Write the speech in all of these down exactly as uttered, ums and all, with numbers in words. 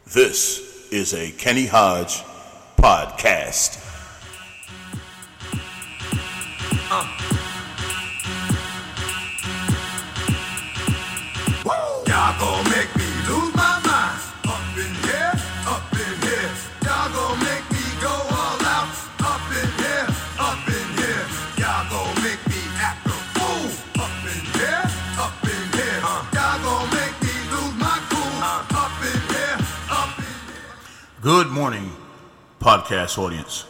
This is a Kenny Hodge podcast. Uh. Y'all gon' make me lose my mind. Up in here, up in here. Y'all gon' make me go all out. Up in here, up in here. Y'all gon' make me act a fool. Up in here, up in here. Uh. Y'all gon' make me lose my cool. Uh. Up in here, up in here. Good morning, podcast audience.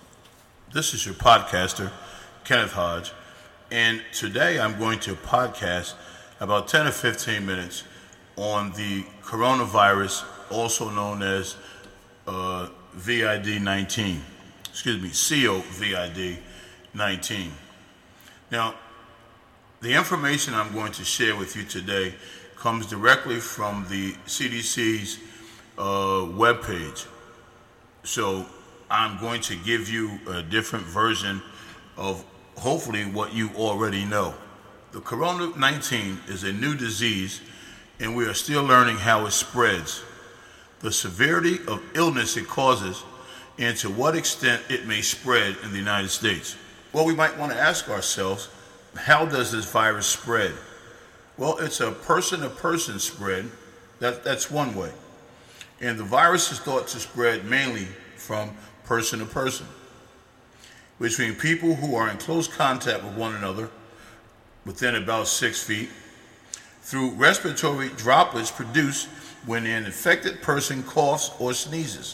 This is your podcaster, Kenneth Hodge, and today I'm going to podcast about ten or fifteen minutes on the coronavirus, also known as uh, V I D nineteen. Excuse me, COVID nineteen. Now, the information I'm going to share with you today comes directly from the C D C's uh, webpage. So I'm going to give you a different version of hopefully what you already know. The COVID nineteen is a new disease, and we are still learning how it spreads, the severity of illness it causes, and to what extent it may spread in the United States. Well, we might want to ask ourselves, how does this virus spread? Well, it's a person-to-person spread. That, that's one way. And the virus is thought to spread mainly from person to person, between people who are in close contact with one another within about six feet, through respiratory droplets produced when an infected person coughs or sneezes.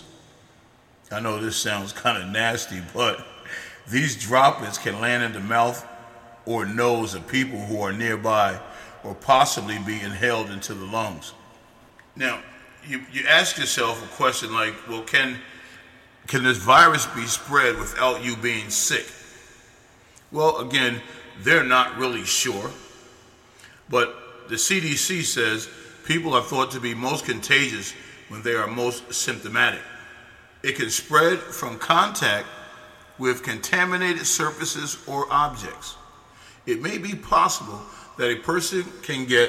I know this sounds kind of nasty, but these droplets can land in the mouth or nose of people who are nearby or possibly be inhaled into the lungs. Now, you, you ask yourself a question like, well, can, can this virus be spread without you being sick? Well, again, they're not really sure, but the C D C says people are thought to be most contagious when they are most symptomatic. It can spread from contact with contaminated surfaces or objects. It may be possible that a person can get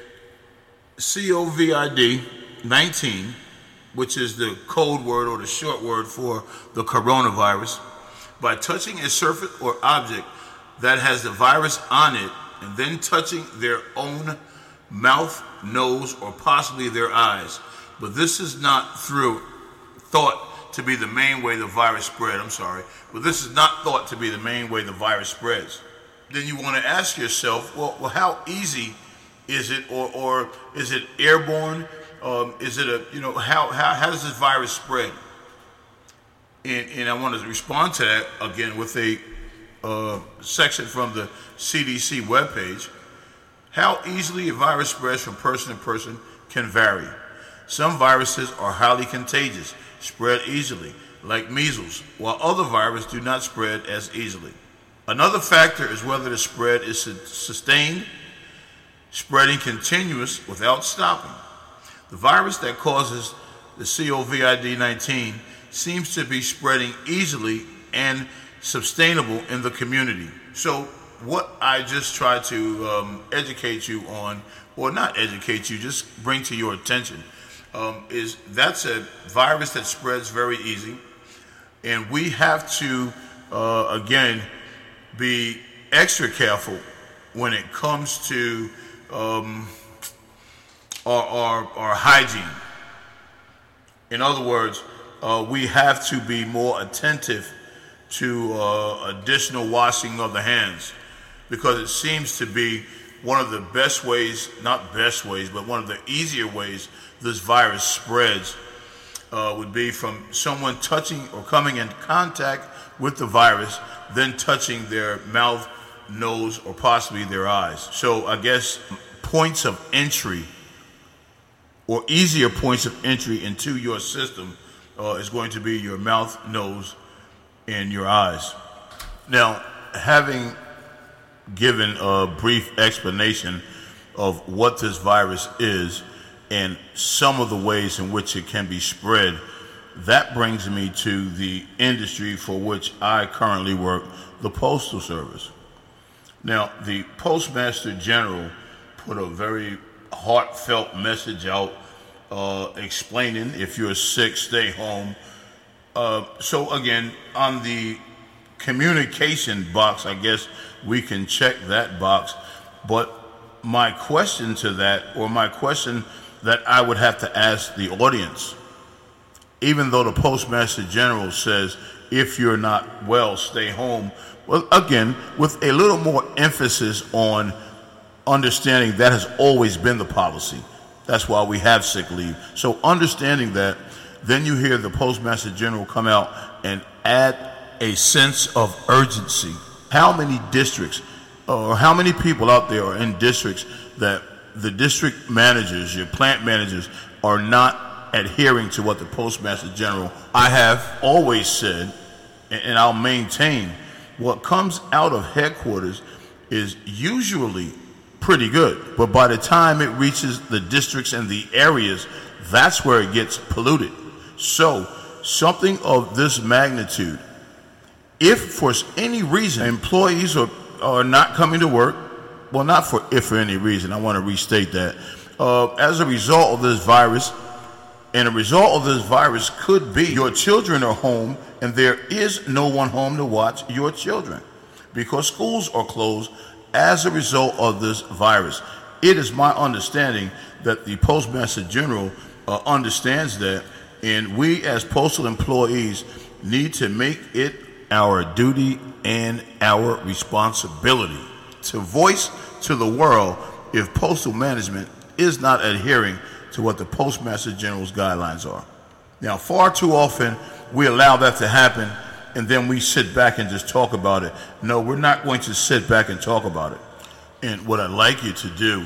COVID nineteen, which is the code word or the short word for the coronavirus, by touching a surface or object that has the virus on it and then touching their own mouth, nose, or possibly their eyes. But this is not through thought to be the main way the virus spread. I'm sorry. But this is not thought to be the main way the virus spreads. Then you want to ask yourself, well, well how easy is it, or, or is it airborne? Um, is it a, you know, how, how, how does this virus spread? And, and I want to respond to that again with a uh, section from the C D C webpage. How easily a virus spreads from person to person can vary. Some viruses are highly contagious, spread easily, like measles, while other viruses do not spread as easily. Another factor is whether the spread is sustained, spreading continuous without stopping. The virus that causes the COVID nineteen seems to be spreading easily and sustainable in the community. So what I just tried to um, educate you on, or not educate you, just bring to your attention, um, is that's a virus that spreads very easy. And we have to, uh, again, be extra careful when it comes to um, our, our, our hygiene. In other words, uh, we have to be more attentive to uh, additional washing of the hands, because it seems to be one of the best ways, not best ways, but one of the easier ways this virus spreads uh, would be from someone touching or coming in contact with the virus, then touching their mouth, nose, or possibly their eyes. So I guess points of entry, or easier points of entry into your system uh, is going to be your mouth, nose, and your eyes. Now, having given a brief explanation of what this virus is and some of the ways in which it can be spread, that brings me to the industry for which I currently work, the Postal Service. Now, the Postmaster General put a very heartfelt message out uh, explaining if you're sick, stay home. Uh, so again, on the communication box, I guess we can check that box. But my question to that, or my question that I would have to ask the audience, even though the Postmaster General says, if you're not well, stay home, well, again, with a little more emphasis on understanding that has always been the policy. That's why we have sick leave. So understanding that, then you hear the Postmaster General come out and add a sense of urgency. How many districts or how many people out there are in districts that the district managers, your plant managers, are not adhering to what the Postmaster General I have always said, and I'll maintain, what comes out of headquarters is usually pretty good. But by the time it reaches the districts and the areas, that's where it gets polluted. So something of this magnitude, if for any reason employees are, are not coming to work, well, not for if for any reason, I want to restate that, uh, as a result of this virus, and a result of this virus could be your children are home and there is no one home to watch your children because schools are closed as a result of this virus. It is my understanding that the Postmaster General uh, understands that, and we as postal employees need to make it our duty and our responsibility to voice to the world if postal management is not adhering to what the Postmaster General's guidelines are. Now, far too often we allow that to happen and then we sit back and just talk about it. No, we're not going to sit back and talk about it. And what I'd like you to do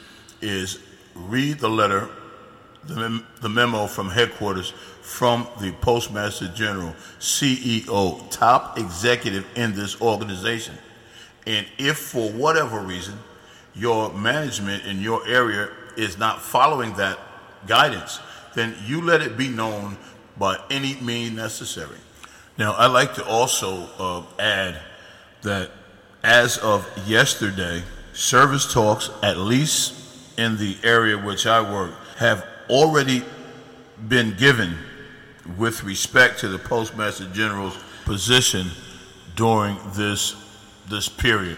is read the letter, the, mem- the memo from headquarters from the Postmaster General, C E O, top executive in this organization. And if for whatever reason your management in your area is not following that guidance, then you let it be known by any means necessary. Now, I'd like to also uh, add that as of yesterday, service talks, at least in the area which I work, have already been given with respect to the Postmaster General's position during this this period.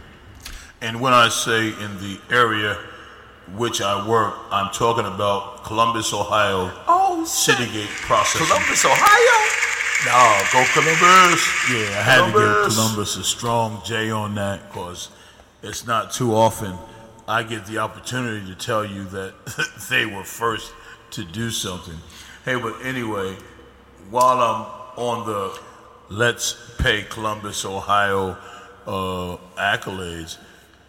And when I say in the area which I work, I'm talking about Columbus, Ohio, Oh, Citygate processing. Columbus, Ohio? No, go Columbus. Yeah, I had to Columbus. give Columbus a strong J on that because it's not too often I get the opportunity to tell you that they were first to do something. Hey, but anyway, while I'm on the let's pay Columbus, Ohio uh, accolades,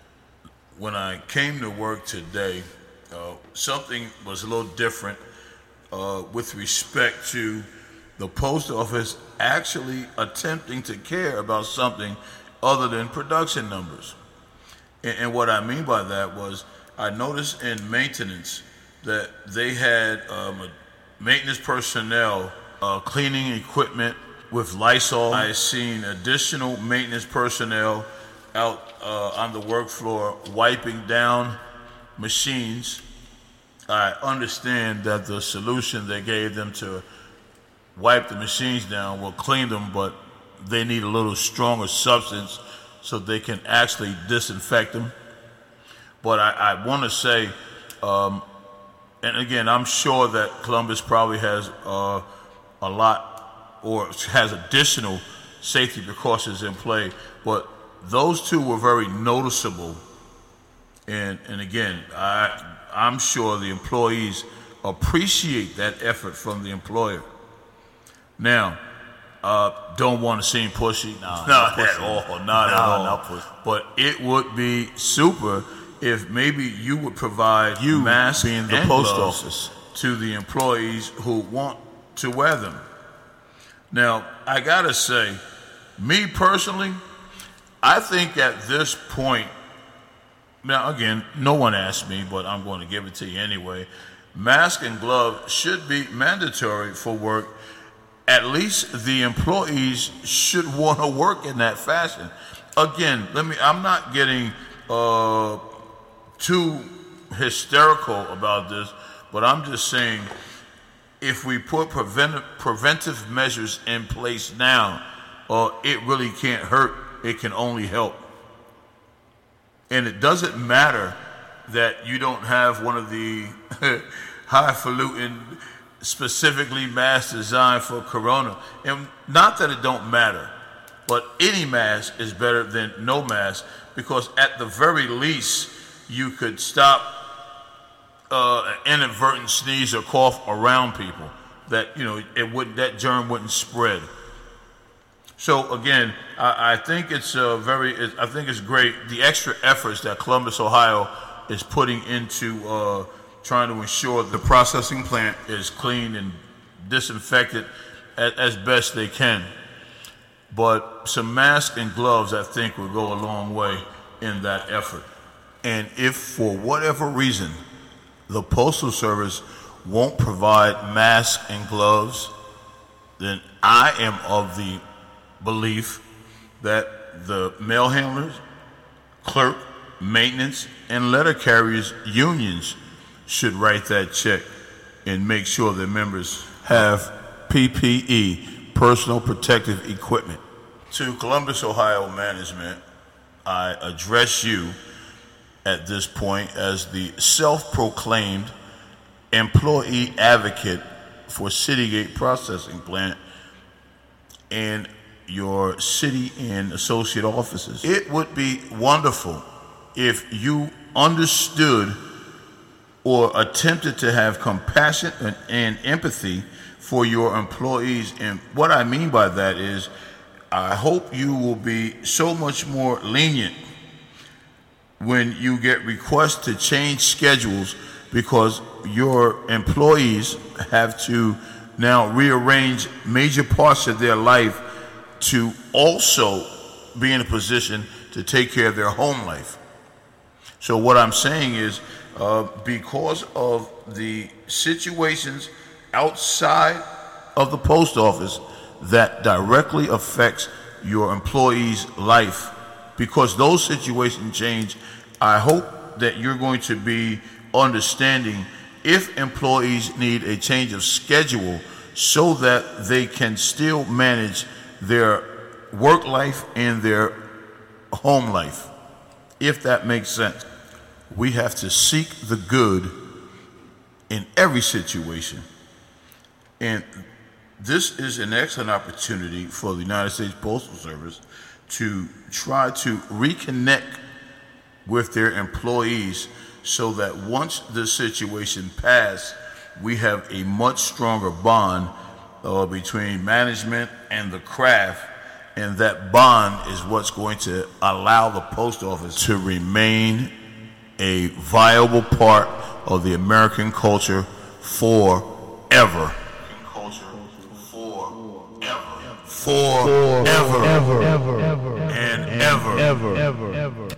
when I came to work today, uh, something was a little different uh, with respect to the post office actually attempting to care about something other than production numbers. And, and what I mean by that was I noticed in maintenance that they had um, a maintenance personnel uh, cleaning equipment with Lysol. I seen additional maintenance personnel out uh, on the work floor wiping down machines. I understand that the solution they gave them to wipe the machines down will clean them, but they need a little stronger substance so they can actually disinfect them. But I, I want to say, um, and again, I'm sure that Columbus probably has uh, a lot or has additional safety precautions in play, but those two were very noticeable. And, and again, I, I'm sure the employees appreciate that effort from the employer. Now, uh, don't want to seem pushy. No, not at all. Not no, at all. Not pushy. But it would be super if maybe you would provide You masks being the and post gloves office to the employees who want to wear them. Now, I gotta say, me personally, I think at this point, now again, no one asked me, but I'm going to give it to you anyway. Mask and glove should be mandatory for work. At least the employees should want to work in that fashion. Again, let me, I'm not getting uh, too hysterical about this, But I'm just saying, if we put preventive preventive measures in place now, uh, it really can't hurt. It can only help. And it doesn't matter that you don't have one of the highfalutin, specifically mask designed for corona. And not that it don't matter, but any mask is better than no mask, because at the very least, you could stop uh, an inadvertent sneeze or cough around people. That, you know, it would that germ wouldn't spread. So again, I, I think it's uh, very. It, I think it's great the extra efforts that Columbus, Ohio, is putting into uh, trying to ensure the processing plant is clean and disinfected as, as best they can. But some masks and gloves, I think, will go a long way in that effort. And if for whatever reason the Postal Service won't provide masks and gloves, then I am of the belief that the mail handlers, clerk, maintenance, and letter carriers unions should write that check and make sure their members have P P E, personal protective equipment. To Columbus, Ohio management, I address you at this point as the self-proclaimed employee advocate for Citygate Processing Plant and your city and associate offices. It would be wonderful if you understood or attempted to have compassion and, and empathy for your employees. And what I mean by that is, I hope you will be so much more lenient when you get requests to change schedules because your employees have to now rearrange major parts of their life to also be in a position to take care of their home life. So what I'm saying is, uh, because of the situations outside of the post office that directly affects your employee's life, because those situations change, I hope that you're going to be understanding if employees need a change of schedule so that they can still manage their work life and their home life, if that makes sense. We have to seek the good in every situation. And this is an excellent opportunity for the United States Postal Service to try to reconnect with their employees so that once the situation passes, we have a much stronger bond uh, between management and the craft, and that bond is what's going to allow the post office to remain a viable part of the American culture forever. Forever. Forever. Ever. And ever. Ever. Ever. Ever.